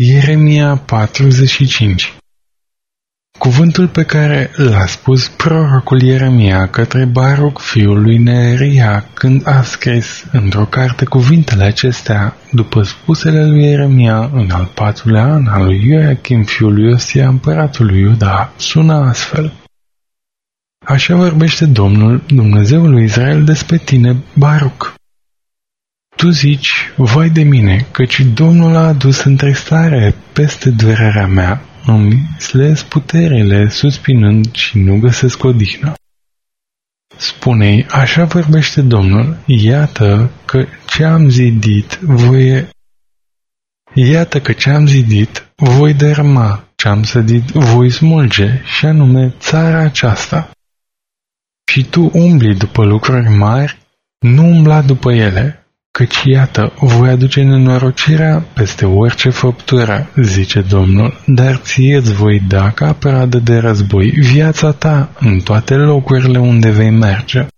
Ieremia 45. Cuvântul pe care l-a spus prorocul Ieremia către Baruc fiul lui Neeria când a scris într-o carte cuvintele acestea, după spusele lui Ieremia în al 4-lea an al lui Ioachim fiul lui Iosia împăratul lui Iuda, sună astfel. Așa vorbește Domnul, Dumnezeul lui Israel, despre tine, Baruc. Tu zici, vai de mine, căci Domnul a adus întristare peste durerea mea, îmi slez puterile suspinând și nu găsesc odihnă. Spune-i, așa vorbește Domnul, iată că ce am zidit voi dărâma, ce am sădit voi smulge, și anume țara aceasta. Și tu umbli după lucruri mari, nu umbla după ele, căci iată, voi aduce nenorocirea peste orice făptură, zice Domnul, dar ție îți voi da ca pradă de război viața ta în toate locurile unde vei merge.